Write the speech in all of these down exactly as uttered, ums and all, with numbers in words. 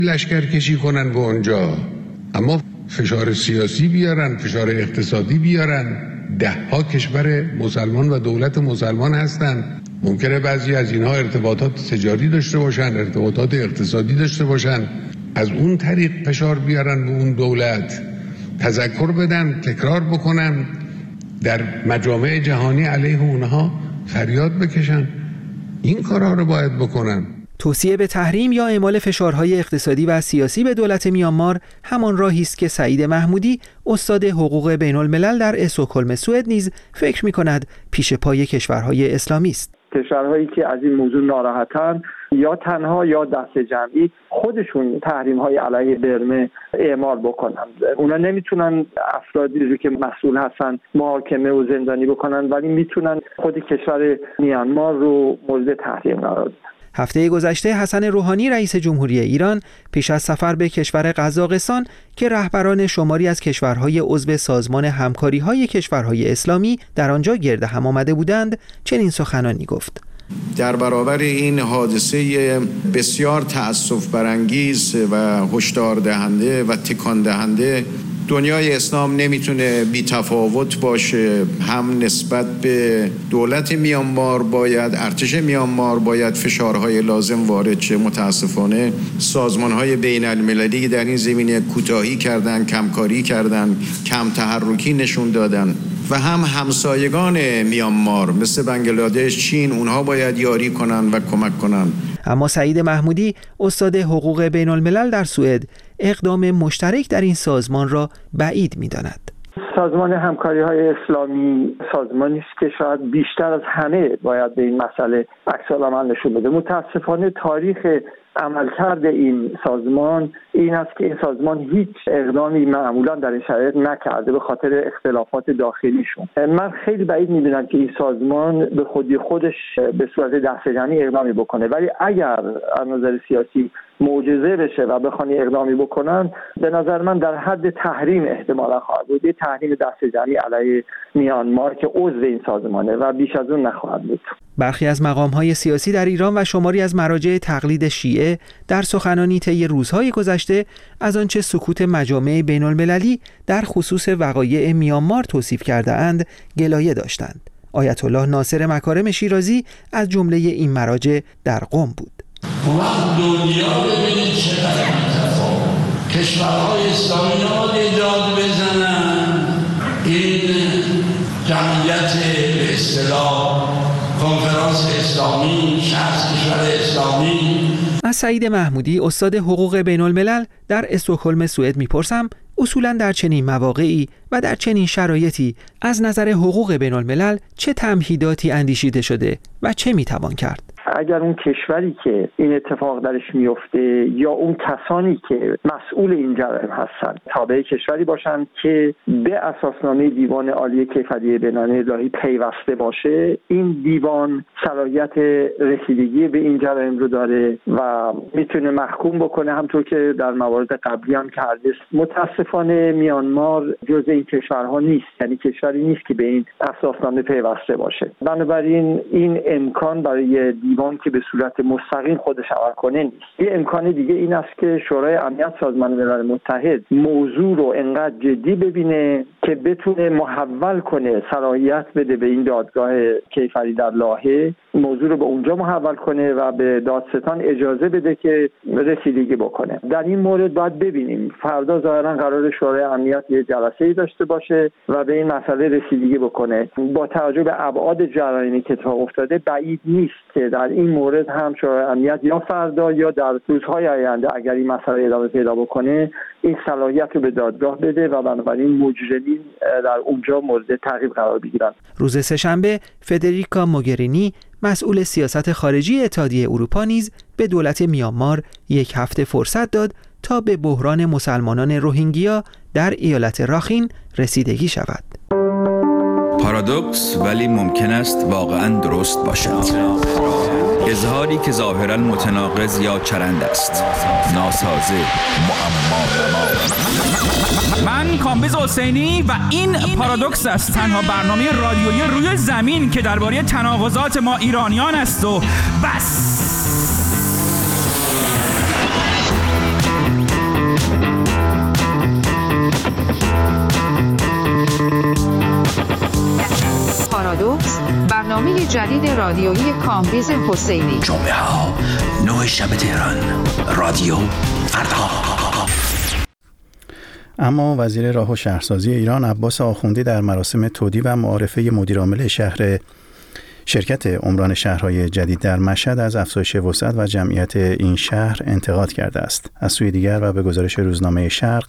لشکرکشی کنن به اونجا، اما فشار سیاسی بیارن، فشار اقتصادی بیارن. ده ها کشور مسلمان و دولت مسلمان هستن. ممکنه بعضی از اینها ارتباطات تجاری داشته باشن، ارتباطات اقتصادی داشته باشن، از اون طریق فشار بیارن به اون دولت، تذکر بدن، تکرار بکنن، در مجامع جهانی علیه اونها فریاد بکشن. این کارها رو باید بکنن. توصیه به تحریم یا اعمال فشارهای اقتصادی و سیاسی به دولت میانمار همان راهی است که سعید محمودی استاد حقوق بین الملل در استکهلم سوئد نیز فکر می‌کند پیش پای کشورهای اسلامی است. کشورهایی که از این موضوع ناراحتن یا تنها یا دست جمعی خودشون تحریم‌های علیه برمه اعمال بکنن. اونا نمیتونن افرادی رو که مسئول هستن محاکمه و زندانی بکنن، ولی میتونن خود کشور میانمار رو مورد تحریم قرار بدن. هفته گذشته حسن روحانی رئیس جمهوری ایران پیش از سفر به کشور قزاقستان که رهبران شماری از کشورهای عضو سازمان همکاری‌های کشورهای اسلامی در آنجا گرد هم آمده بودند چنین سخنانی گفت: در برابر این حادثه بسیار تأسف برانگیز و هشدار دهنده و تکان دهنده، دنیای اسلام نمیتونه بی تفاوت باشه. هم نسبت به دولت میانمار باید، ارتش میانمار باید فشارهای لازم وارد شه. متاسفانه سازمانهای بین المللی در این زمینه کوتاهی کردن، کمکاری کردن، کم تحرکی نشون دادن و هم همسایگان میانمار مثل بنگلادش، چین، اونها باید یاری کنن و کمک کنن. اما سعید محمودی استاد حقوق بین الملل در سوئد اقدام مشترک در این سازمان را بعید می‌داند. سازمان همکاری‌های اسلامی سازمانی است که شاید بیشتر از همه باید به این مسئله عکس‌العمل نشون بده. متأسفانه تاریخ عملکرد این سازمان این است که این سازمان هیچ اقدامی معمولا در این شرایط نکرده به خاطر اختلافات داخلیشون. من خیلی بعید می‌دونم که این سازمان به خودی خودش به صورت دسته‌جمعی اقدامی بکنه، ولی اگر از نظر سیاسی معجزه بشه و بخوان اقدامی بکنن، به نظر من در حد تحریم احتمالا خواهد بود. یه تحریم دسته‌جمعی علیه میانمار که عضو این سازمانه و بیش از اون نخواهد بود. برخی از مقام‌های سیاسی در ایران و شماری از مراجع تقلید شیعه در سخنانی طی روزهای گذشته از آنچه سکوت مجامع بین‌المللی در خصوص وقایع میانمار توصیف کرده اند گلایه داشتند. آیت الله ناصر مکارم شیرازی از جمله این مراجع در قم بود. وقت دنیا ببینید چقدر متفاوت، کشورهای اسلامی نباید ایجاد بزنن این جمعیت به اصطلاح کنفرانس اسلامی، شخص کشور اسلامی. از سعید محمودی استاد حقوق بین الملل در استکهلم سوئد میپرسم اصولاً در چنین مواقعی و در چنین شرایطی از نظر حقوق بین الملل چه تمهیداتی اندیشیده شده و چه میتوان کرد؟ اگر اون کشوری که این اتفاق درش میفته یا اون کسانی که مسئول این جرائم هستن تابع کشوری باشن که به اساسنامه دیوان عالی کیفریه بین‌المللی الهی پیوسته باشه، این دیوان صلاحیت رسیدگی به این جرائم رو داره و میتونه محکوم بکنه، همطور که در موارد قبلی هم کرده. متاسفانه میانمار جز این کشورها نیست، یعنی کشوری نیست که به این اساسنامه پیوسته باشه. بنابراین این امکان برای دیوان که به صورت مستقیم خودش عمل کنه نیست. یه امکان دیگه این است که شورای امنیت سازمان ملل متحد موضوع رو انقدر جدی ببینه که بتونه محول کنه، صلاحیت بده به این دادگاه کیفری در لاهه، موضوع رو به اونجا محول کنه و به دادستان اجازه بده که رسیدگی بکنه. در این مورد باید ببینیم، فردا ظاهرا قرار شورای امنیت یه جلسه‌ای داشته باشه و به این مسئله رسیدگی بکنه. با توجه به ابعاد جرایمی که اتفاق افتاده بعید نیست که در این مورد هم شورای امنیت یا فردا یا در روزهای آینده اگر این مسئله ادامه پیدا بکنه این صلاحیت رو به دادگاه بده و بنابراین مجرمین در اونجا مورد تعقیب قرار بگیرن. روز سه‌شنبه فدریکا موگرینی مسئول سیاست خارجی اتحادیه اروپا نیز به دولت میانمار یک هفته فرصت داد تا به بحران مسلمانان روهینگیا در ایالت راخین رسیدگی شود. پارادوکس ولی ممکن است واقعاً درست باشد. اظهاری که ظاهراً متناقض یا چرند است، ناسازه، معما. من کامبیز حسینی و این پارادوکس است، تنها برنامه رادیویی روی زمین که درباره تناقضات ما ایرانیان است و بس. جدید رادیویی کامبیز حسینی. جمعه ها نه شب تهران. رادیو فردا. اما وزیر راه و شهرسازی ایران عباس آخوندی در مراسم تودیع و معارفه مدیرعامل شهر شرکت عمران شهرهای جدید در مشهد از افزایش وسعت و جمعیت این شهر انتقاد کرده است. از سوی دیگر و به گزارش روزنامه شرق،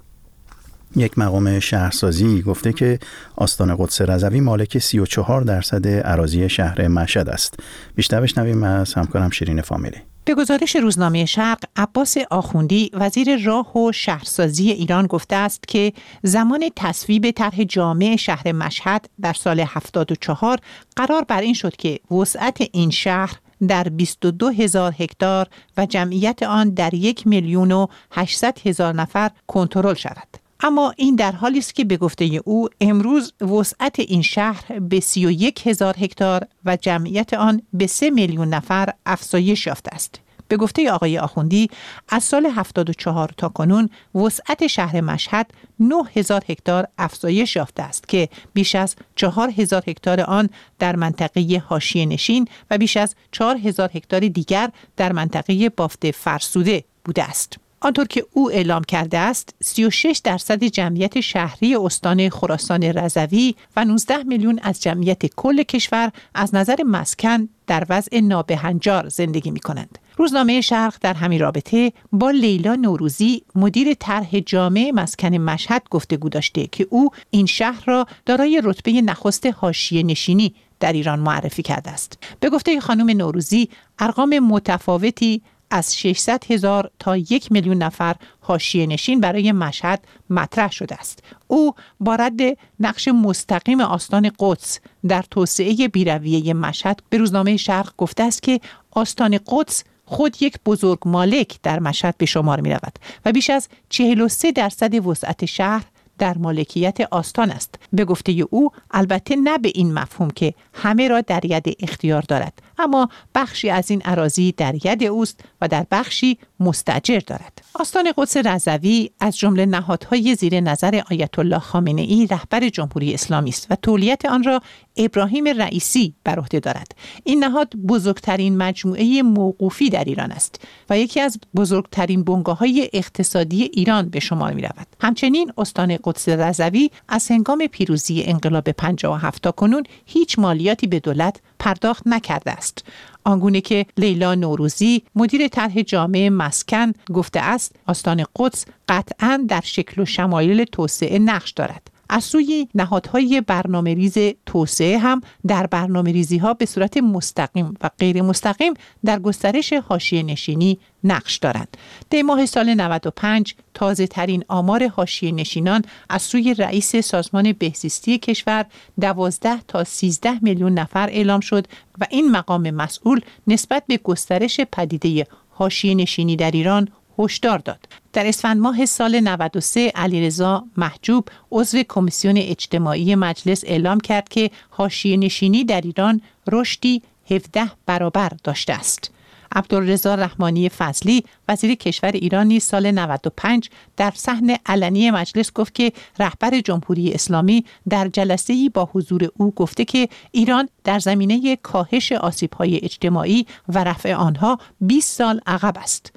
یک مقام شهرسازی گفته که آستان قدس رضوی مالک سی و چهار درصد اراضی شهر مشهد است. بیشتر بشنویم از همکارم شیرین فامیلی. به گزارش روزنامه شرق، عباس آخوندی وزیر راه و شهرسازی ایران گفته است که زمان تصویب طرح جامع شهر مشهد در سال هفتاد و چهار قرار بر این شد که وسعت این شهر در بیست و دو هزار هکتار و جمعیت آن در یک میلیون و هشتصد هزار نفر کنترل شود. اما این در حالی است که به گفته او امروز وسعت این شهر به سی و یک هزار هکتار و جمعیت آن به سه میلیون نفر افزایش یافته است. به گفته آقای آخوندی از سال هفتاد و چهار تا کنون وسعت شهر مشهد نه هزار هکتار افزایش یافته است که بیش از چهار هزار هکتار آن در منطقه حاشیه نشین و بیش از چهار هزار هکتار دیگر در منطقه بافت فرسوده بوده است. آنطور که او اعلام کرده است، سی و شش درصد جمعیت شهری استان خراسان رضوی و نوزده میلیون از جمعیت کل کشور از نظر مسکن در وضع نابهنجار زندگی می کنند. روزنامه شرق در همین رابطه با لیلا نوروزی مدیر طرح جامع مسکن مشهد گفتگو داشته که او این شهر را دارای رتبه نخست حاشیه نشینی در ایران معرفی کرده است. به گفته خانم نوروزی ارقام متفاوتی از ششصد هزار تا یک میلیون نفر حاشیه نشین برای مشهد مطرح شده است. او با رد نقش مستقیم آستان قدس در توسعه بی‌رویه مشهد به روزنامه شرق گفته است که آستان قدس خود یک بزرگ مالک در مشهد به شمار می رود و بیش از چهل و سه درصد وسعت شهر در مالکیت آستان است. به گفته او البته نه به این مفهوم که همه را در ید اختیار دارد، اما بخشی از این اراضی در ید اوست و در بخشی مستاجر دارد. آستان قدس رضوی از جمله نهادهای زیر نظر آیت الله خامنه ای رهبر جمهوری اسلامی است و تولیت آن را ابراهیم رئیسی بر عهده دارد. این نهاد بزرگترین مجموعه موقوفی در ایران است و یکی از بزرگترین بنگاه‌های اقتصادی ایران به شمار می‌رود. همچنین استان قدس رضوی از هنگام پیروزی انقلاب پنجاه و هفت تا کنون هیچ مالیاتی به دولت پرداخت نکرده است. آنگونه که لیلا نوروزی مدیر طرح جامع مسکن گفته است، آستان قدس قطعاً در شکل و شمایل توسعه نقش دارد. از سوی نهادهای برنامه‌ریز توسعه هم در برنامه‌ریزی‌ها به صورت مستقیم و غیر مستقیم در گسترش حاشیه نشینی نقش دارند. در ماه سال نود و پنج تازه ترین آمار حاشیه نشینان از سوی رئیس سازمان بهزیستی کشور دوازده تا سیزده میلیون نفر اعلام شد و این مقام مسئول نسبت به گسترش پدیده حاشیه نشینی در ایران هشدار داد. در اسفند ماه سال نود و سه علیرضا محجوب عضو کمیسیون اجتماعی مجلس اعلام کرد که حاشیه نشینی در ایران رشدی هفده برابر داشته است. عبدالرضا رحمانی فضلی وزیر کشور ایران نیز سال نود و پنج در صحن علنی مجلس گفت که رهبر جمهوری اسلامی در جلسه‌ای با حضور او گفته که ایران در زمینه کاهش آسیب‌های اجتماعی و رفع آنها بیست سال عقب است.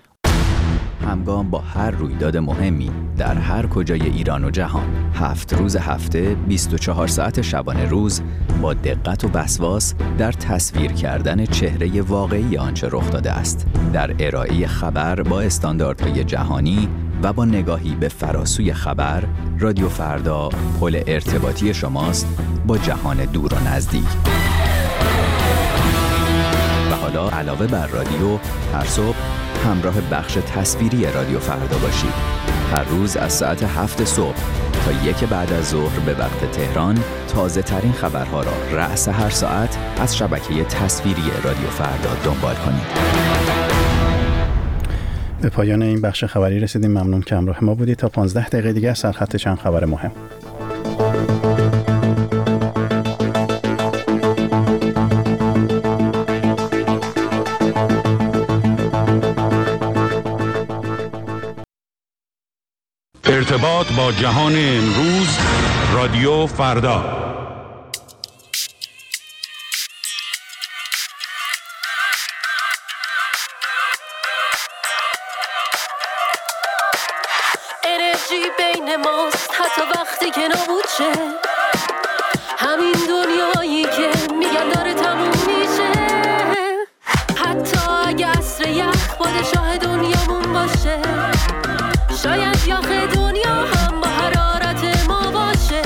همگام با هر رویداد مهمی در هر کجای ایران و جهان، هفت روز هفته، بیست و چهار ساعت شبانه روز، با دقت و وسواس در تصویر کردن چهره واقعی آنچه رخ داده است، در ارائه خبر با استانداردهای جهانی و با نگاهی به فراسوی خبر، رادیو فردا پل ارتباطی شماست با جهان دور و نزدیک. و حالا علاوه بر رادیو، هر صبح همراه بخش تصویری رادیو فردا باشید. هر روز از ساعت هفت صبح تا یک بعد از ظهر به وقت تهران تازه ترین خبرها را رأس هر ساعت از شبکه تصویری رادیو فردا دنبال کنید. به پایان این بخش خبری رسیدیم. ممنون که همراه ما بودید. تا پانزده دقیقه دیگه سرخط چند خبر مهم. ارتباط با جهان امروز، رادیو فردا. انرژی بین ماست حتی وقتی که نابود شه، همین دنیایی که میگن داره تموم میشه، حتی اگه عصر یخ پادشاه دنیامون باشه، شاید یخ دنیا هم با حرارت ما باشه.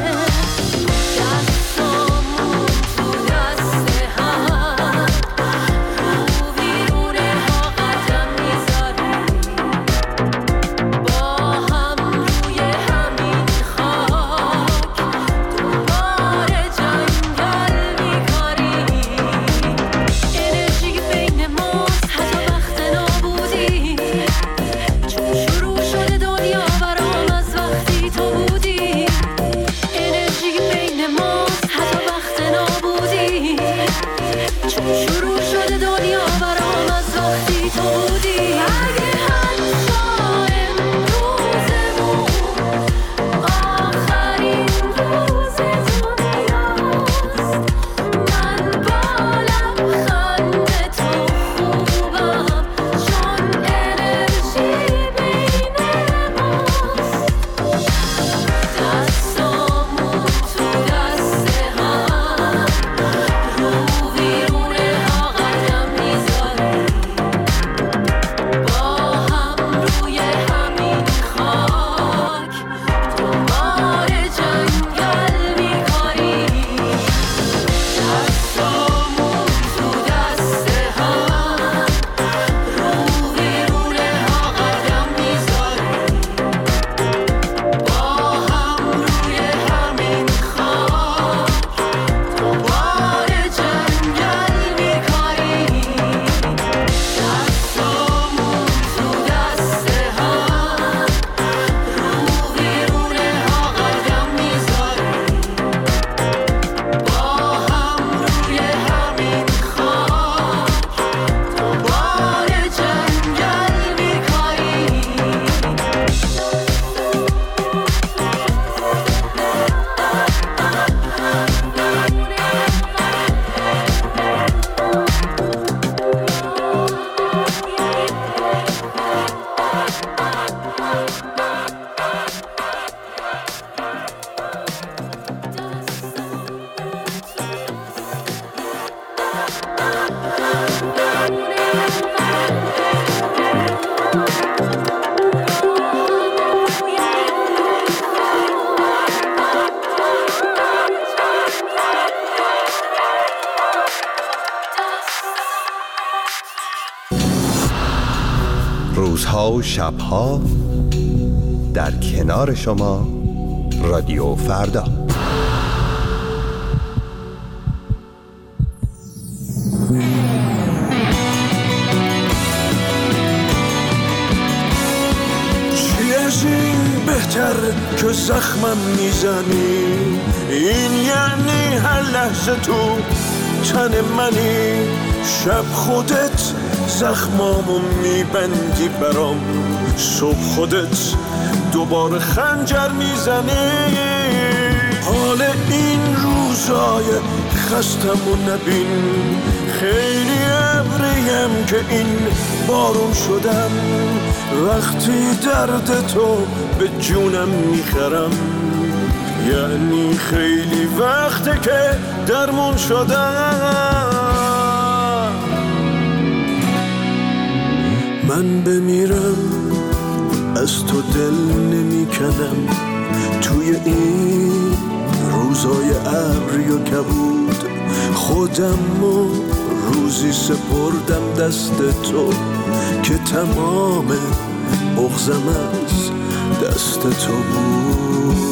دستامون تو دست هم رو ویرونه ها قدم میذاریم، با هم روی همین خاک دوباره جنگل میکاریم. انرژی بین ماست حتی وقت نابودی، چون شروع شده دنیا برام از وقتی تو بودی. انرژی بین ماست حتی وقت نابودی، چون شروع شده دنیا برام از وقتی تو بودی. اگه حتی امروزمون آخرین روز دنیاست، من با لبخند تو خوبم، چون انرژی بین ماست. دستامون تو دست هم رو ویرونه ها قدم میذاریم، با هم روی همین خاک دوباره جنگل میکاریم. دستامون تو دست هم رو ویرونه ها قدم میذاریم، با هم روی همین خاک دوباره جنگل میکاریم. دستامون تو دست هم رو ویرونه ها قدم میذاریم، با هم روی همین خاک دوباره جنگل میکاریم. روزها و شبها در کنار شما رادیو فردا. چی از این بهتر که زخمم میزنی، این یعنی هر لحظه تو تن منی، شب خودت زخمامو میبندی برام، صبح خودت دوباره خنجر میزنی. حال این روزای خستمو نبین، خیلی ابریم که این بارون شدم، وقتی درد تو به جونم میخرم، یعنی خیلی وقته که درمون شدم. من بمیرم از تو دل نمی کنم، توی این روزای ابری و کبود خودم و روزی سپردم دست تو، که تمام بغضم از دست تو بود.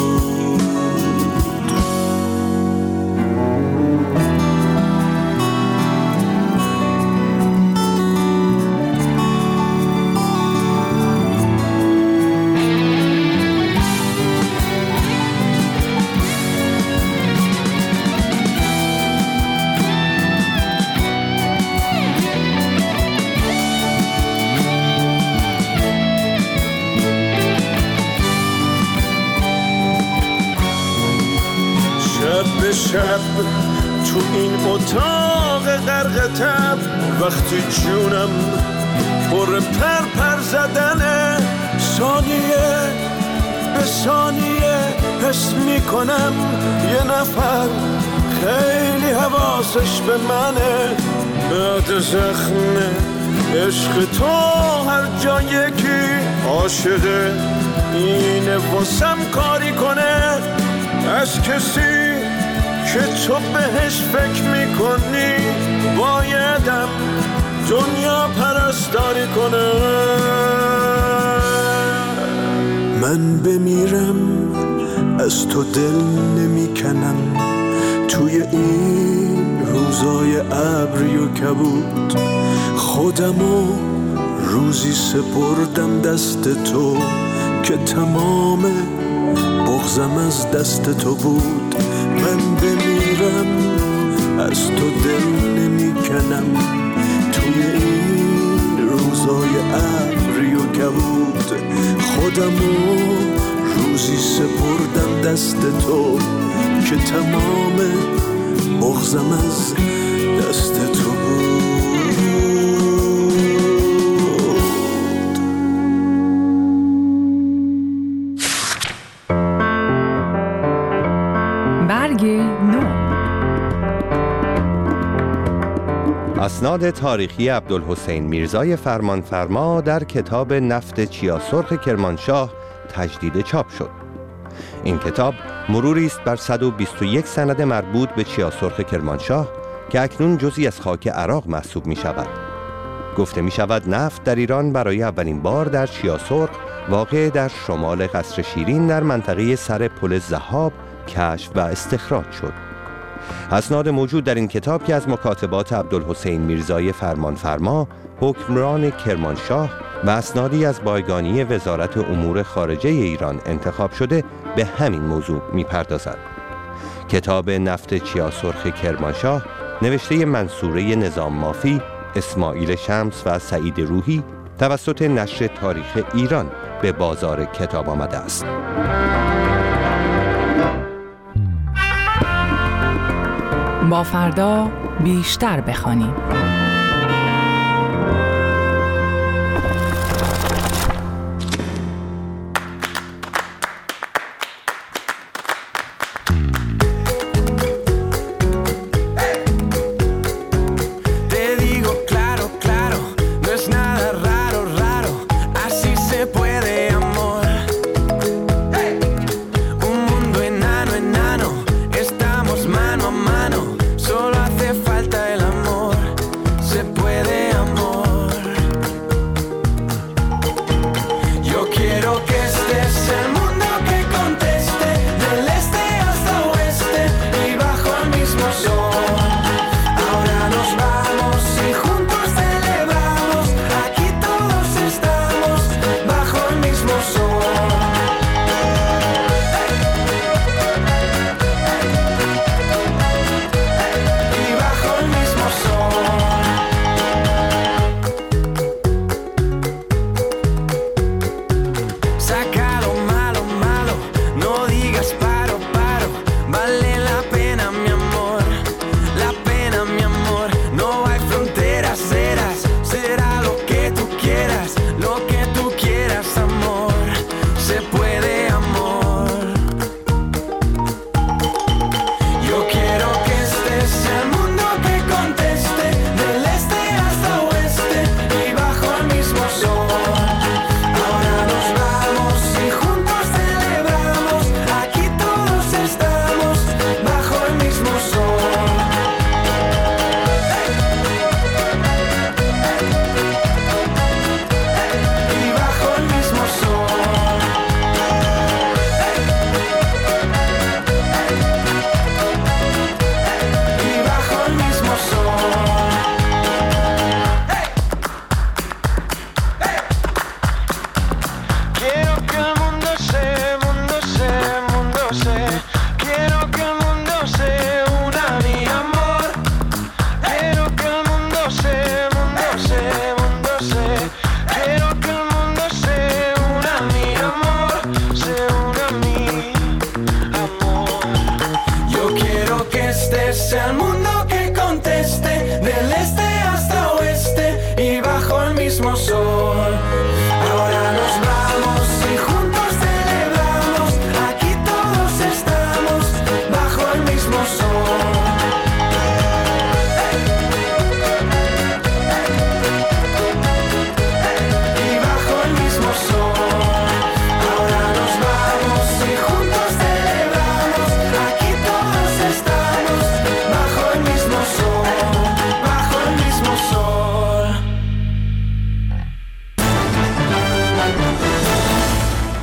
شب تو این اتاق غرق تب، وقتی جونم پر پر پر زدنه، ثانیه ثانیه حس میکنم یه نفر خیلی حواسش به منه، بعد زخم عشق تو هر جا یکی عاشقه اینه واسم کاری کنه، از کسی که تو بهش فکر میکنی بایدم دنیا پرستاری کنه. من بمیرم از تو دل نمیکنم، توی این روزای ابری و کبود خودمو روزی سپردم دست تو که تمام بغضم از دست تو بود. من بمیرم از تو دل نمیکنم، توی این روزای ابری و کبود خودمو روزی سپردم دست تو که تمام بغضم از دست تو بود. برگ نو. اسناد تاریخی عبدالحسین میرزای فرمانفرما در کتاب نفت چیا سرخ کرمانشاه تجدید چاپ شد. این کتاب مروری است بر صد و بیست و یک سند مربوط به چیا سرخ کرمانشاه که اکنون جزئی از خاک عراق محسوب می شود. گفته می شود نفت در ایران برای اولین بار در چیا سرخ واقع در شمال قصر شیرین در منطقه سر پل ذهاب کشف و استخراج شد. اسناد موجود در این کتاب که از مکاتبات عبدالحسین میرزای فرمانفرما حکمران کرمانشاه و اسنادی از بایگانی وزارت امور خارجه ایران انتخاب شده به همین موضوع می‌پردازد. کتاب نفت چیا سرخ کرمانشاه نوشته منصوره نظام مافی، اسماعیل شمس و سعید روحی توسط نشر تاریخ ایران به بازار کتاب آمده است. با فردا بیشتر بخوانیم.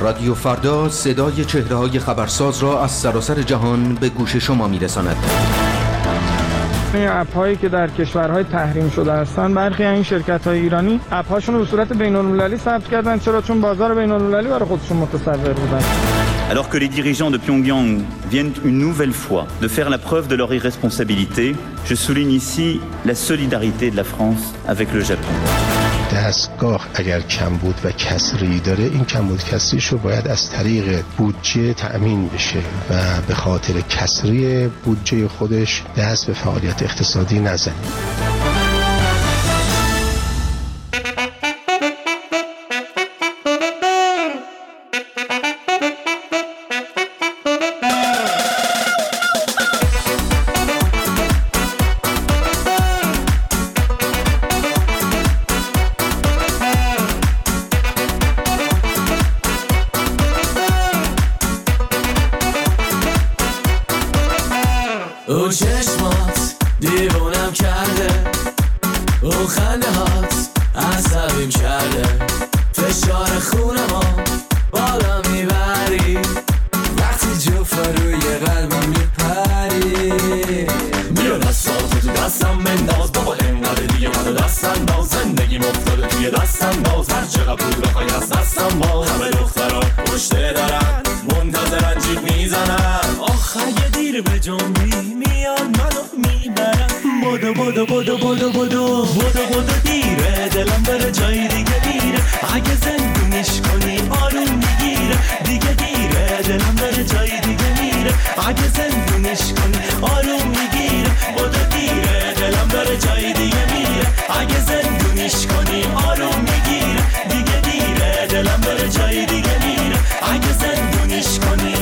رادیو فردا صدای چهره‌های خبرساز را از سراسر جهان به گوش شما می‌رساند. این اپ‌هایی که در کشورهای تحریم شده هستند، برخی از این شرکت‌های ایرانی اپ‌هاشون رو به صورت بین‌المللی ثبت کردن. چرا؟ چون بازار بین‌المللی برای خودشون متصور بودن. Alors que les dirigeants de Pyongyang viennent une nouvelle fois de faire la preuve de leur irresponsabilité, je souligne ici la solidarité de la France avec le Japon. دستگاه اگر کمبود و کسری داره، این کمبود کسریش رو باید از طریق بودجه تأمین بشه و به خاطر کسری بودجه خودش دست به فعالیت اقتصادی نزنه. اون چشمات دیوونم کرده، اون خنده هات عصبیم کرده، فشار خونمو بالا میبری وقتی جفت روی قلبم میپری. بیا دستاتو تو دستم بنداز بابا، اینقدر دیگه منو دست انداز، زندگیم افتاده توی دستم باز، هر چقدر پول بخوای از دستم باز. همه دخترا پشته دارن منتظرن جیب میزنن، آخ اگه دیر به جنبی میان منو میبرن. بودو بودو بودو بودو بودو بودو بودو دیره، دلم بره جای دیگه میره، اگه زندونیش کنی آروم میگیره. دیگه دیره دلم بره جای دیگه میره، اگه زندونیش کنی آروم میگیره. بودو دیره دلم بره جای دیگه میره، اگه زندونیش کنی آروم میگیره. دیگه دیره دلم بره جای دیگه میره، اگه زندونیش کنی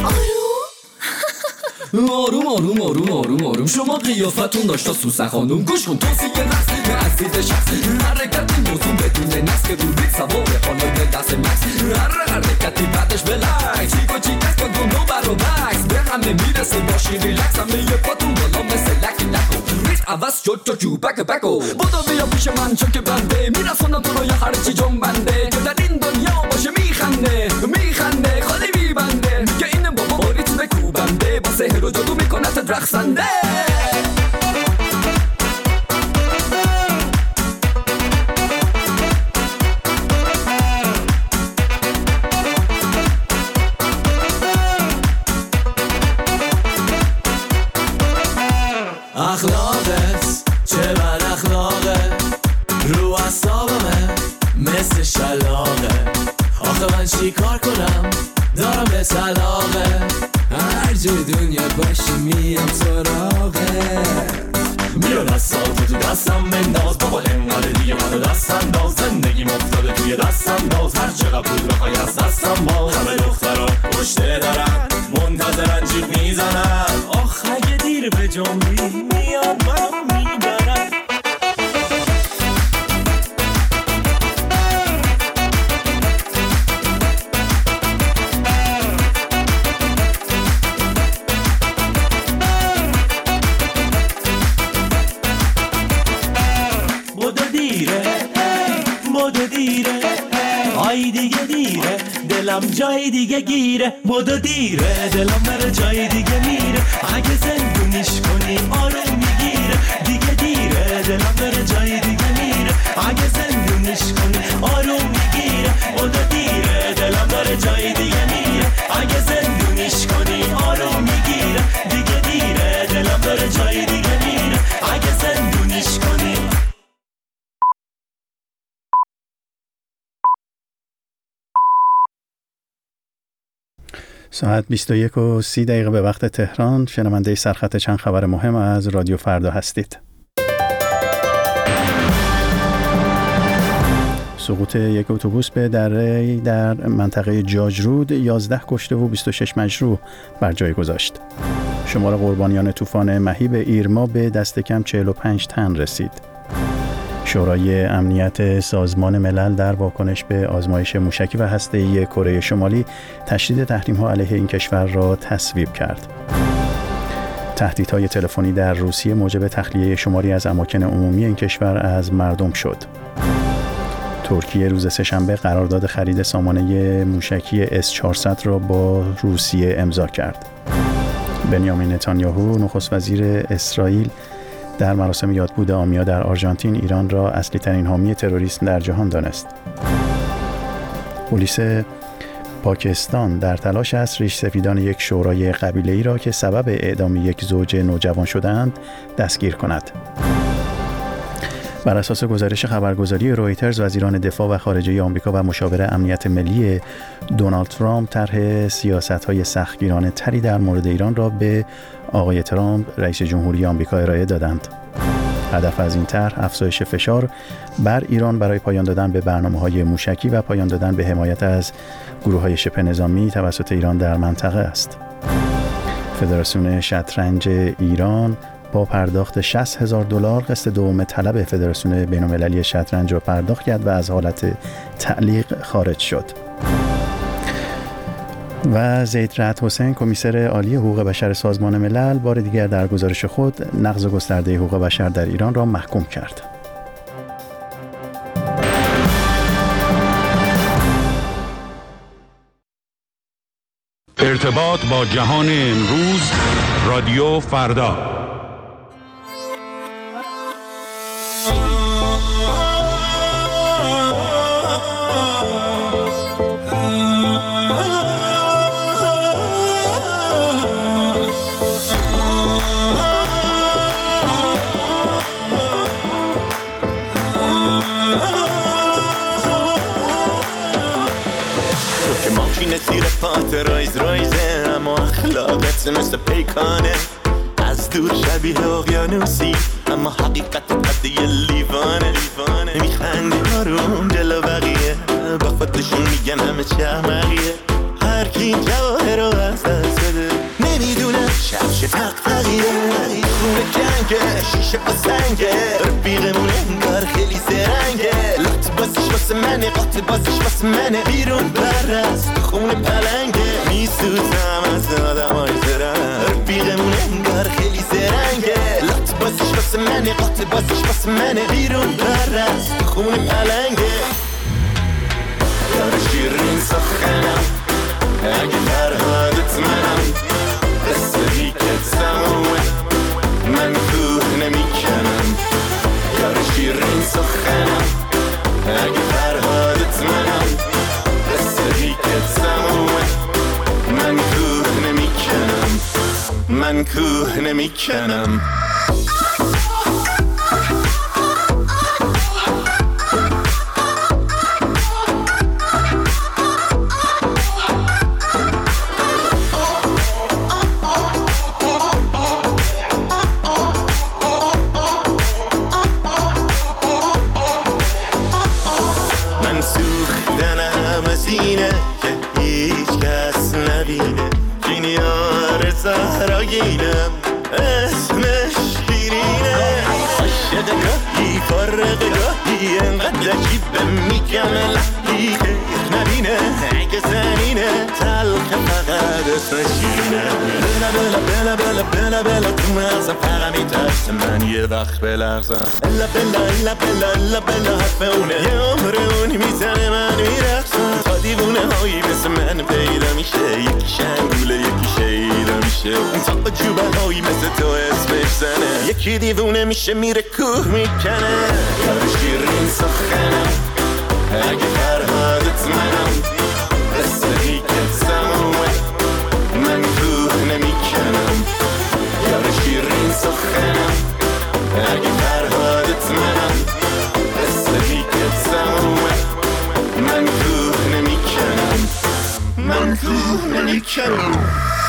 آروم آروم آروم آروم آروم. شما قیافتون داشتا سوسن خانوم، گوش کن توصیه رقصی عزیز شخصی، حرکتی موزون بدون نفس که رو بیت سوار خانای دست مکس، هر حرکتی بعدش بلکس چیکو چیکس کن دونو برو بکس، به همه میرسی باشی ریلکس، همه یه پاتون بالا مثل لکی لکو ریز عوض شد تو جو بک بکو. بودو بیا پیش من چون که بنده میرسونم تو رو یه هرچی جنبنده، که در این دنیا باشه میخنده میخنده خالی میبنده، میگه این بابا باریت بکوبنده، با سهر و جادو میکنت رقصنده. اخلاقت چه بد اخلاقه، رو اعصابمه مثل شلاقه، آخه من چی کار کنم دارم به طلاقه، هر جای دنیا باشی میام سراغه. بیا دستاتو تو دستم بنداز بابا، اینقدر دیگه منو دست انداز، زندگیم افتاده توی دستم باز، هر چقدر پول بخوای از دستم باز. همه دخترا پشته دارن منتظرن جیب میزنن، آخ اگه دیر به جنبی میان منو میبرن. آی دیگه دیره دلم جای دیگه گیره، بودو دیره دلم بره جای دیگه میره، اگه زندونیش کنی آروم میگیره. دیگه دیره دلم بره جای دیگه میره، اگه زندونیش کنی آروم میگیره. بودو دیره دلم بره جای دیگه میره، اگه زندونیش کنی آروم میگیره. دیگه دیره دلم بره جای دیگه میره، اگه زندونیش کنی. ساعت بیست و یک و سی دقیقه به وقت تهران. شنونده سرخط چند خبر مهم از رادیو فردا هستید. سقوط یک اتوبوس به دره در منطقه جاجرود یازده کشته و بیست و شش مجروح بر جای گذاشت. شمار قربانیان طوفان مهیب ایرما به دست کم چهل و پنج تن رسید. شورای امنیت سازمان ملل در واکنش به آزمایش موشکی و هسته‌ای کره شمالی تشدید تحریم‌ها علیه این کشور را تصویب کرد. تهدیدهای تلفنی در روسیه موجب تخلیه شماری از اماکن عمومی این کشور از مردم شد. ترکیه روز سه‌شنبه قرارداد خرید سامانه موشکی اس چهارصد را با روسیه امضا کرد. بنیامین نتانیاهو نخست وزیر اسرائیل در مراسم یادبود آمیا در آرژانتین ایران را اصلی ترین حامی تروریسم در جهان دانست. پلیس پاکستان در تلاش است ریش سفیدان یک شورای قبیله‌ای را که سبب اعدام یک زوج نوجوان شدند دستگیر کند. بر اساس گزارش خبرگزاری رویترز، وزیران دفاع و خارجه آمریکا و مشاور امنیت ملی دونالد ترامپ طرح سیاست‌های سختگیرانه تری در مورد ایران را به آقای ترامپ رئیس جمهوری آمریکا ارائه دادند. هدف از این طرح افزایش فشار بر ایران برای پایان دادن به برنامه‌های موشکی و پایان دادن به حمایت از گروه‌های شبه نظامی توسط ایران در منطقه است. فدراسیون شطرنج ایران با پرداخت شصت هزار دلار قسط دوم طلب فدراسیون بین‌المللی شطرنج را پرداخت کرد و از حالت تعلیق خارج شد. و زید رعد حسین، کمیسر عالی حقوق بشر سازمان ملل، بار دیگر در گزارش خود نقض گسترده حقوق بشر در ایران را محکوم کرد. ارتباط با جهان امروز، رادیو فردا. زیر پات رایز رایزه، اما اخلاقت مثل پیکانه. از دور شبیه اقیانوسی، اما حقیقت قد یه لیوانه. میخندی آروم جلو بقیه، با خودشون میگن همه چه احمقیه. هر کی جواهر رو از دست بده نمیدونه شفش تقتقیه. خونه جنگه، شیشه با سنگه، رفیقمون انگار خیلی زرنگه. لط بازش واسه منه، قاطع بازش واسه منه. بیرون برست خونه پلنگه، میسوزم از آدم های زرنگ. رفیقمون انگار خیلی زرنگه. لط بازش واسه منه، قاطع بازش واسه منه. بیرون برست خونه پلنگه. یار شیرین سخنم، اگه فرهادت منم، قصه که تمومه من کوه نمی کنم. یار شیرین سخنم، اگه فرهادت منم، قصه که تمومه من کوه نمی کنم. من کوه نمی کنم. زهراگینم اسمش شیرینه. عاشق گاهی فارغ گاهی انقدر عجیبه میگم لحی نبینه. اگه زنینه تلخ فقط اسمش شیرینه. بلا بلا بلا بلا بلا بلا تو مغزم فقط میترسه من یه وقت بلغزم. الا بلا الا بلا الا بلا حرف اونه، یه عمر اون میزنه من میرقصم. تا دیوونه هایی مثل من پیدا میشه، یکی شنگوله یکی شیدا میشه. تا جوبه هایی مثل تو اسمش زنه، یکی دیوونه میشه میره کوه میکنه. یار شیرین سخنم، اگه فرهادت منم، قصه که تمومه من کوه نمیکنم. یار شیرین سخنم، اگه فرهادت منم، قصه که تمومه من کوه نمیکنم. من کوه نمیکنم.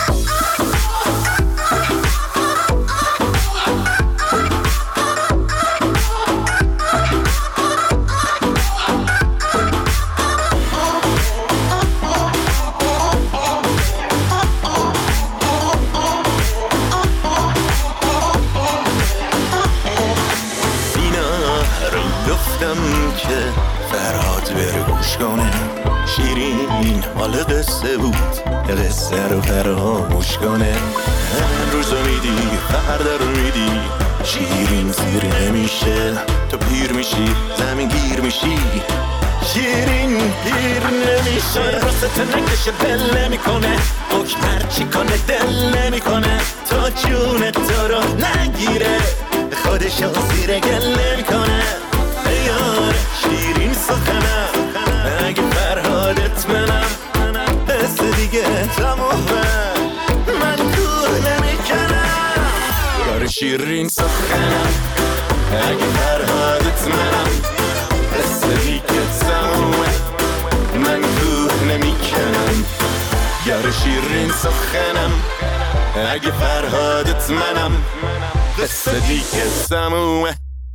که فرهاد بره گوش کنه. شیرین مال قصه بود، قصه رو فراموش کنه. امروز رو میدی فردا رو میدی، شیرین زیر نمیشه. تو پیر میشی زمین گیر میشی، شیرین پیر نمیشه راست نکشه دل نمیکنه حکم هرچی کنه دل نمیکنه تا جون تو رو نگیره خودشو زیر گل نمیکنه یار شیرین سخنم اگه فرهادت منم بس دیگه تمومه من دور نمیکنم یار شیرین سخنم اگه فرهادت منم بس دیگه تمومه من دور نمیکنم یار شیرین سخنم اگه فرهادت منم بس دیگه تمومه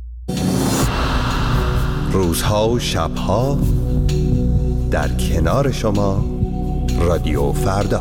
روزها و شبها در کنار شما رادیو فردا.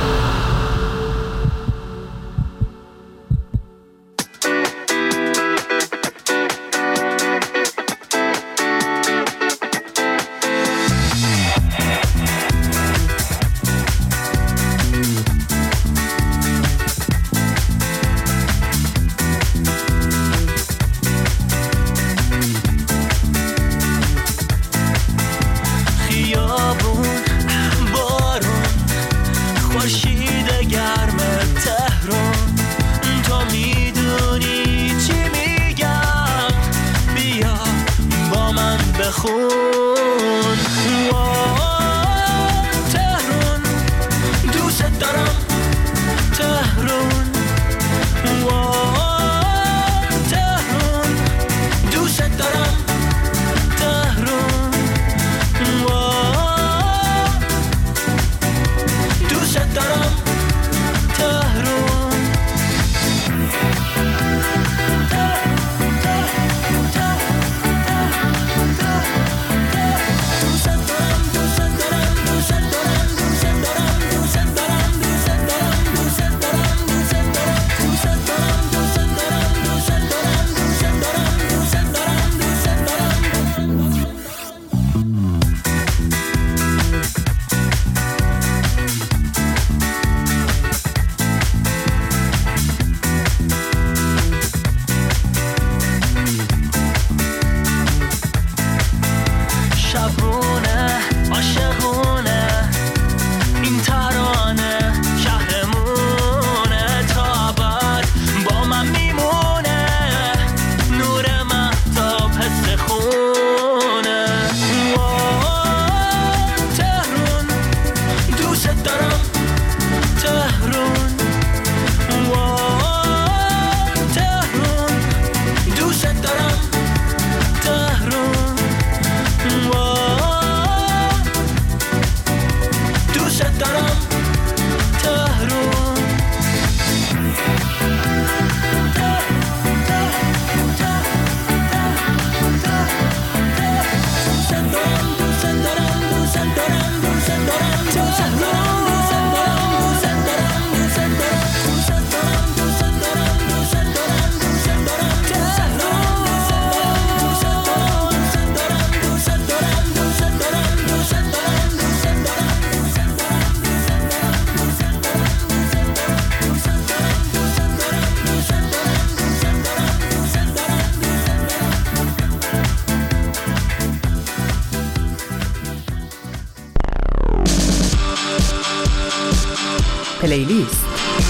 پلیلیست.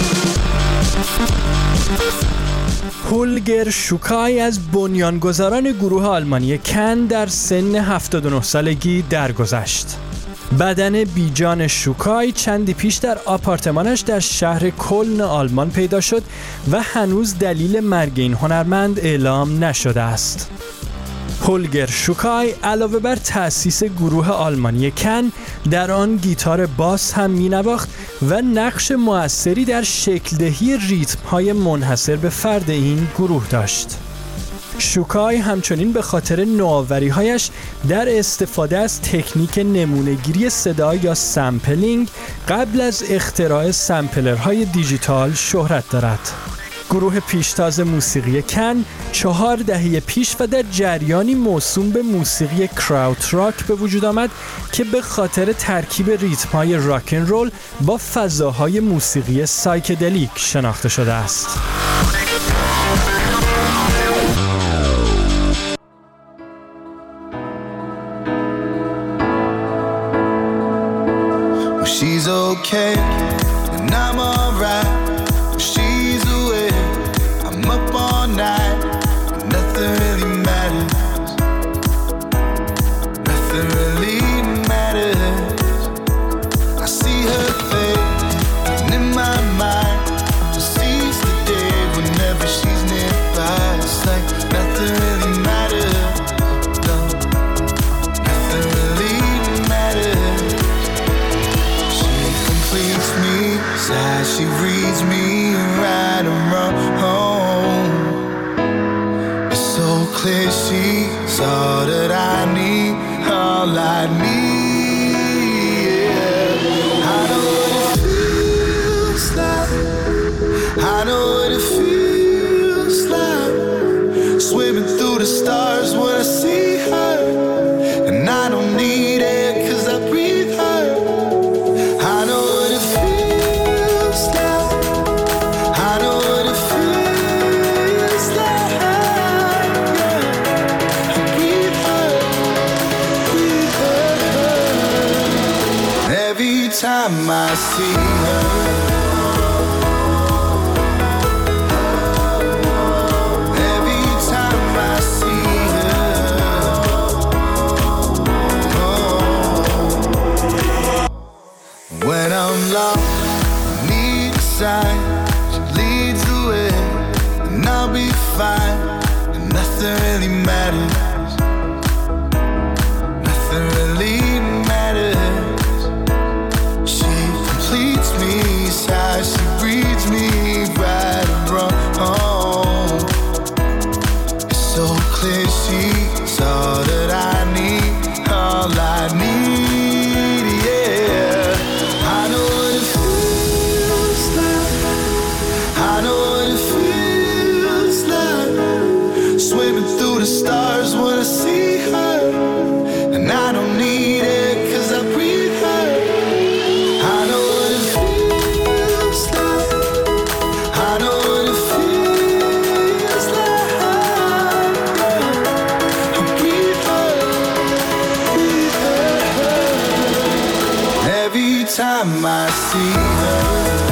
هولگر شوکای از بنیانگذاران گروه آلمانی کن در سن هفتاد و نه سالگی درگذشت. بدن بیجان شوکای چندی پیش در آپارتمانش در شهر کلن آلمان پیدا شد و هنوز دلیل مرگ این هنرمند اعلام نشده است. هولگر شوکای علاوه بر تأسیس گروه آلمانی کن در آن گیتار باس هم می‌نواخت و نقش مؤثری در شکل‌دهی ریتم‌های منحصر به فرد این گروه داشت. شوکای همچنین به خاطر نوآوری‌هایش در استفاده از تکنیک نمونه‌گیری صدا یا سامپلینگ قبل از اختراع سامپلرهای دیجیتال شهرت دارد. گروه پیشتاز موسیقی کن چهار دهه پیش و در جریانی موسوم به موسیقی کراوت راک به وجود آمد که به خاطر ترکیب ریتم‌های راک ان رول با فضاهای موسیقی سایکدلیک شناخته شده است. she's okay and I'm alright. She's away, I'm up all night, and nothing really matters. Nothing really matters. I see her face, and in my mind, I seize the day whenever she's nearby. It's like nothing really matters. No, nothing really matters. She completes me, sighs, she reads me right and wrong. It's so clear she's all that I need, all I need. Yeah. I know what it feels like. I know what it feels like. Swimming through the stars when I see her, and I don't need it 'cause I breathe her. I know what it feels like. I know what it feels like. Yeah. I breathe her, breathe her. Every time I see her, every time I see her, oh. When I'm lost, need a sign, she leads the way, and I'll be fine, and nothing really matters. Nothing really matters. She completes me, sighs, she reads me right and wrong. It's so clear she's all that I need, all I need, yeah. I know what it feels like. I know what it feels like. Swimming through the stars when I see her, and I don't need it 'cause I breathe her. I know what it feels like. I know what it feels like. Yeah. I breathe her, breathe her. Every time I see her,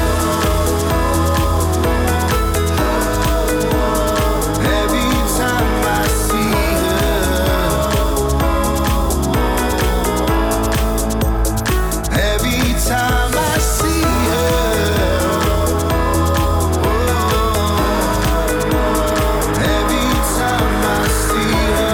every time I see her, every time I see her, every time I see her.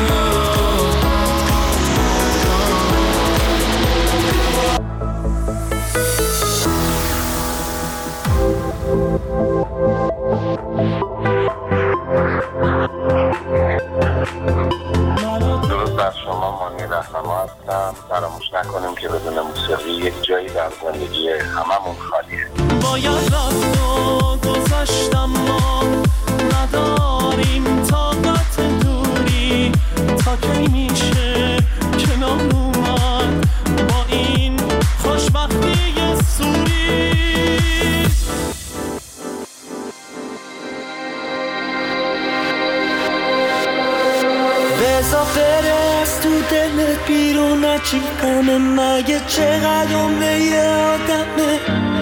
درود بر شما، مانی رهنما هستم. فراموش نکنیم که بدون موسیقی یک جایی در زندگی هممون خالیه. باید رفت و گذشتم، ما نداریم طاقت دوری. تا کی میشه کنار اومد با این خوشبختی سوری؟ بزا برس تو دلت بیرون نچی همه، مگه چقدر عمره یه آدمه؟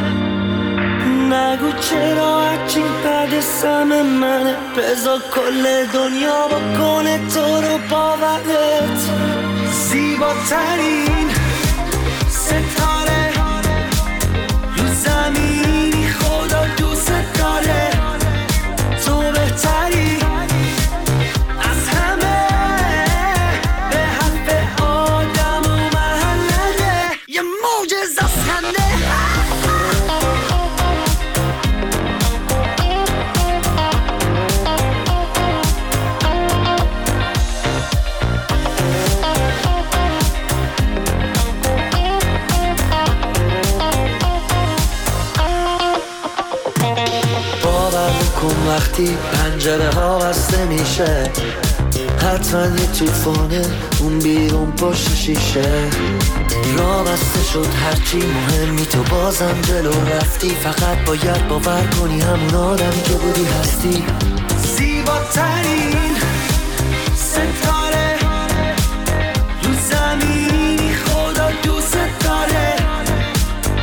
نگو چرا هرچی بعد سم منه، بزا کل دنیا با کنه تو رو باورت. زیباترین ستاره رو زمینی خدا دوست داره، تو بهتری از همه، به حرف آدم و محله یه معجزه از خنده. وقتی پنجره ها بسته میشه، حتما یه توفانه اون بیرون پشت شیشه. را بسته شد هرچی مهمی، تو بازم جلو رفتی. فقط باید باور کنی همون آدمی که بودی هستی. زیباترین ستاره رو زمینی خدا دوست داره،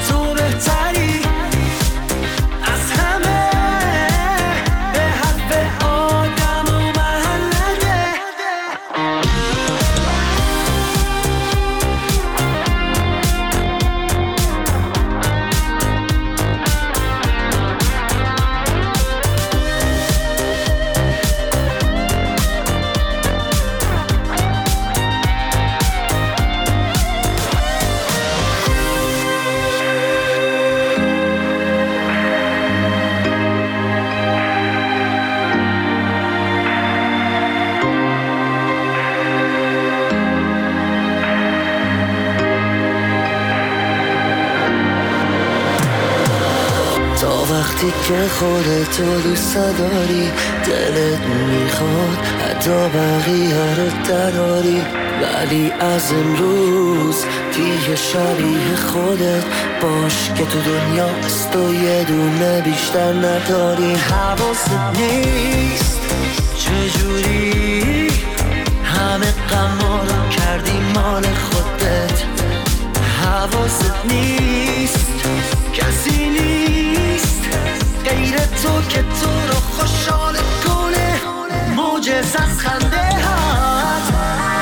تا وقتی که خودتو دوست داری دلت میخواد حتی بقیه رو دراری، ولی از امروز دیگه شبیه خودت باش که تو دنیا است و یه دونه بیشتر نداری. حواست نیست چجوری همه غما رو کردی مال خودت، حواست نیست کسی نیست غیر تو که تو رو خوشحال کنه، معجزه از خنده هات.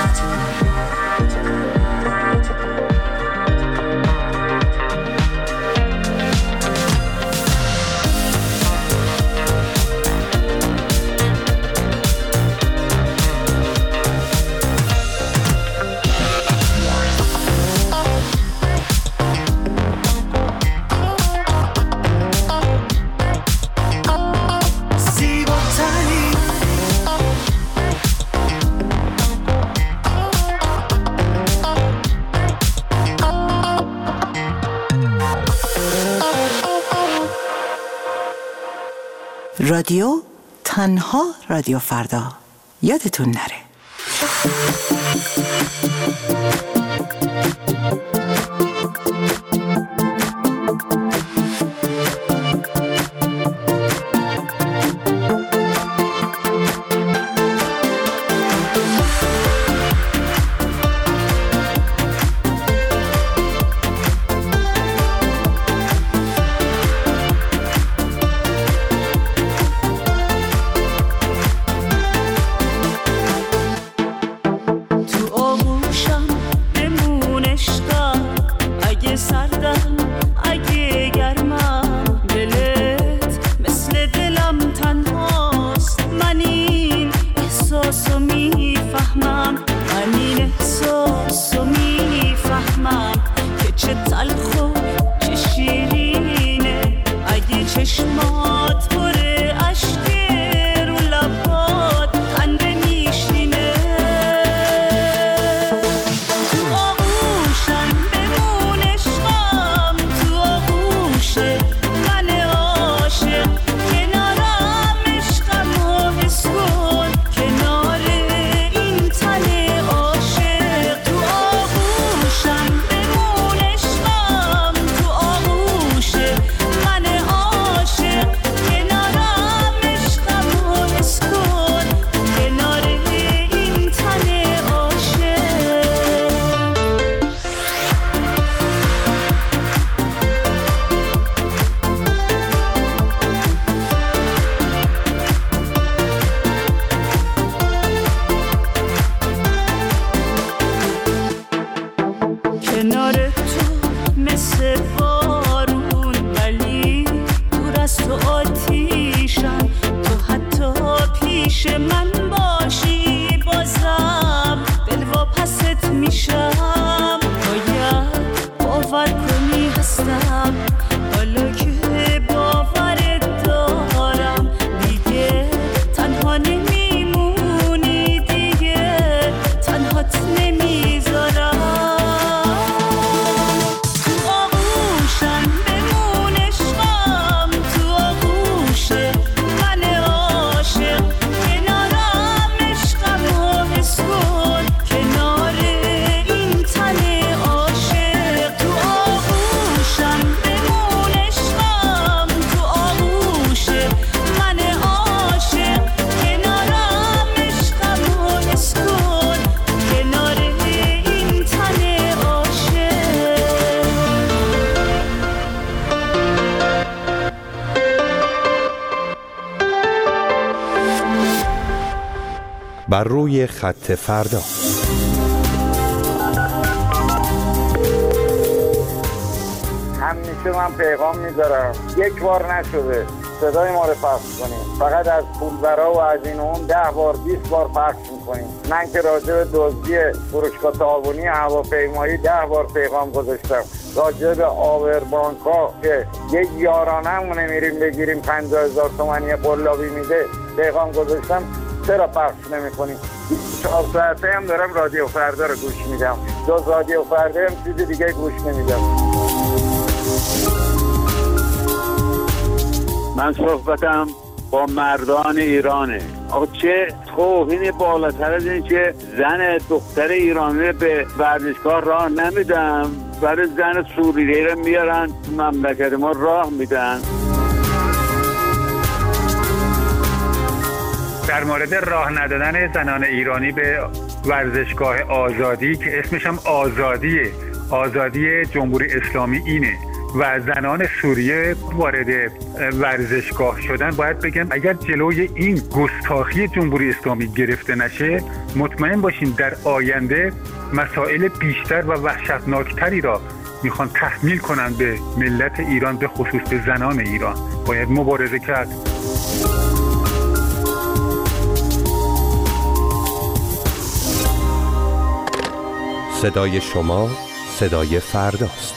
رادیو تنها رادیو فردا، یادتون نره. بر روی خط فردا. همیشه من پیغام میذارم، یک بار نشده صدای ما رو پخش کنیم، فقط از پولبرا و از این اون ده بار بیست بار پخش میکنیم. من که راجع به دزدی فروشگاه تعاونی هواپیمایی ده بار پیغام گذاشتم، راجع به آوربانک ها که یک یارانه همونه میریم بگیریم پنجاه هزار تومانی قلابی میده پیغام گذاشتم. چرا پخش نمی کنیم؟ چهار ساعته هم دارم رادیو فردا رو گوش میدم، جز رادیو فردا هم چیز دیگه گوش نمیدم. من صحبتم با مردان ایرانه. آقا چه توهین بالاتر از این که زن دختر ایرانی به ورزشگاه راه نمیدن، برای زن سوریه رو میارن مملکت ما راه میدن. در مورد راه ندادن زنان ایرانی به ورزشگاه آزادی که اسمش هم آزادیه، آزادی جمهوری اسلامی اینه و زنان سوریه وارد ورزشگاه شدن، باید بگم اگر جلوی این گستاخی جمهوری اسلامی گرفته نشه، مطمئن باشین در آینده مسائل بیشتر و وحشتناکتری را میخوان تحمیل کنن به ملت ایران، به خصوص به زنان ایران. باید مبارزه کرد. صدای شما صدای فرداست.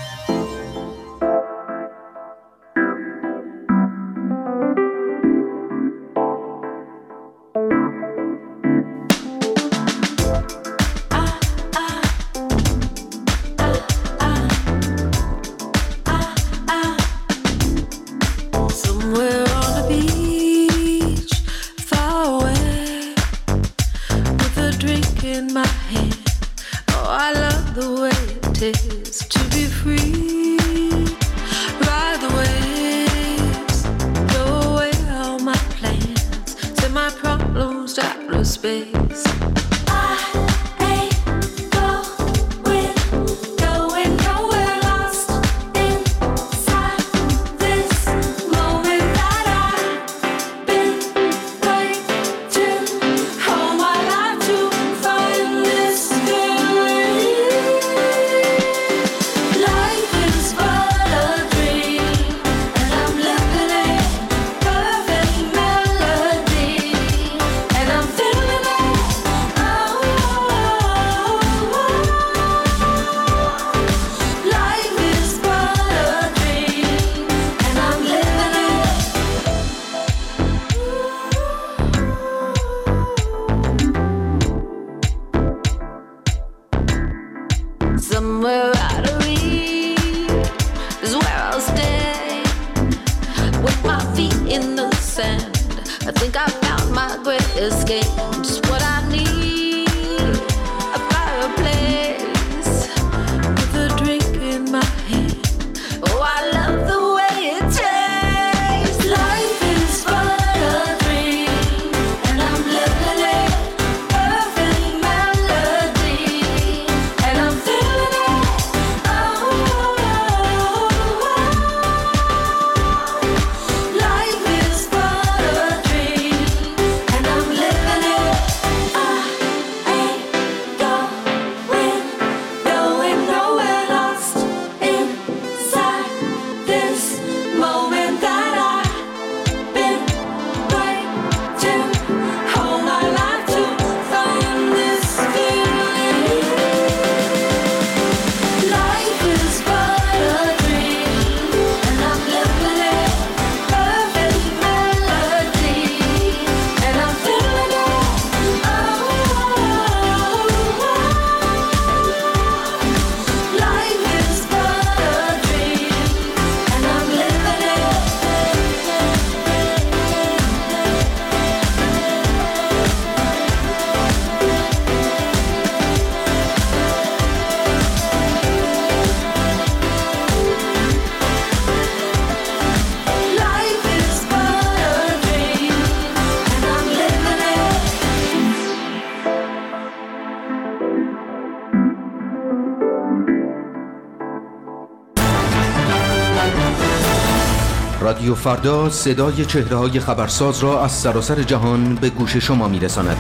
رادیو فردا صدای چهره‌های خبرساز را از سراسر جهان به گوش شما می‌رساند.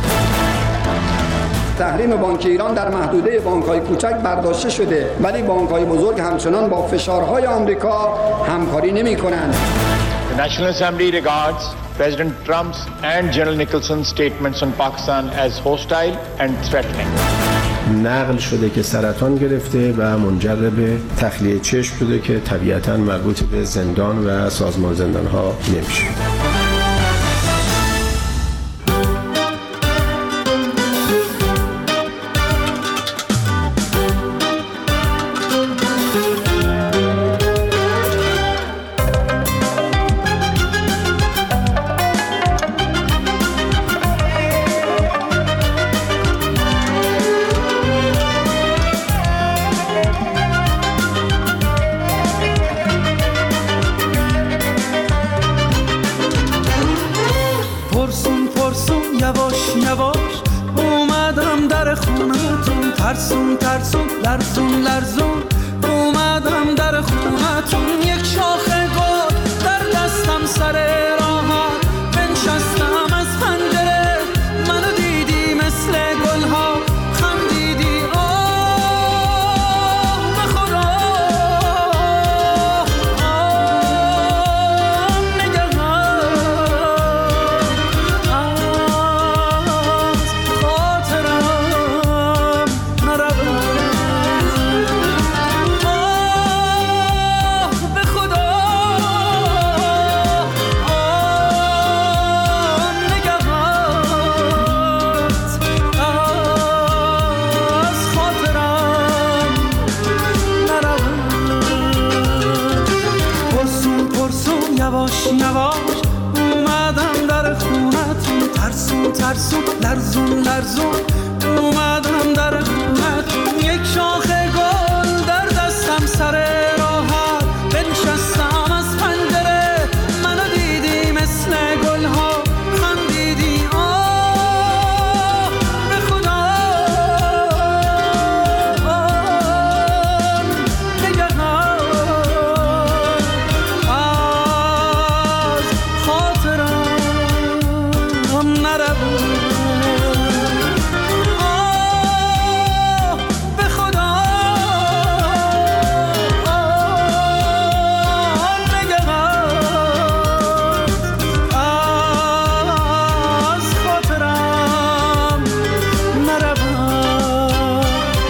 تحریم بانک ایران در محدوده بانک‌های کوچک برداشته شده، ولی بانک‌های بزرگ همچنان با فشارهای آمریکا همکاری نمی‌کنند. The National Assembly regards President Trump's and General Nicholson's statements on Pakistan as hostile and threatening. نقل شده که سرطان گرفته و منجر به تخلیه چشم شده که طبیعتاً مربوط به زندان و سازمان زندان‌ها نمیشه. ترسون ترسون لرزون لرزون اومدم در خونتون، یک شاخه گل در دستم سر راهت بنشستم از پنجره، منو دیدی مثل گلها خندیدی آه به خدا آه نگهان از خاطرم نرود آه به خدا آه نگهانت از خاطرم نرود. پرسون پرسون یواش یواش اومدم در خونتون، ترسون ترسون لرزون لرزون اومدم در خونتون، یک شاخه گل در دستم سر راحت بنشستم از پنجره، منو دیدی مثل گلها خندیدی آه به خدا آه نگهان از خاطرم نرود آه به خدا آه نگهان از خاطرم نرود.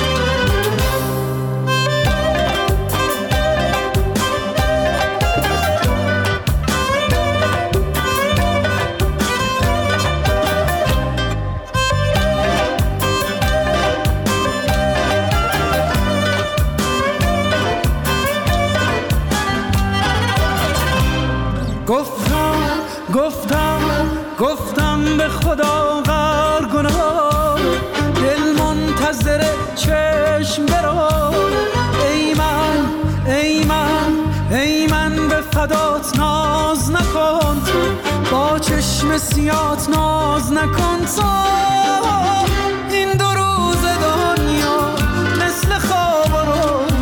گفتم گفتم گفتم به خدا غر گناه، دل منتظر چشم برو، ای من ای من ای من به فدات ناز نکن تو، با چشم سیات ناز نکن تو، این دو روز دنیا مثل خواب و رویا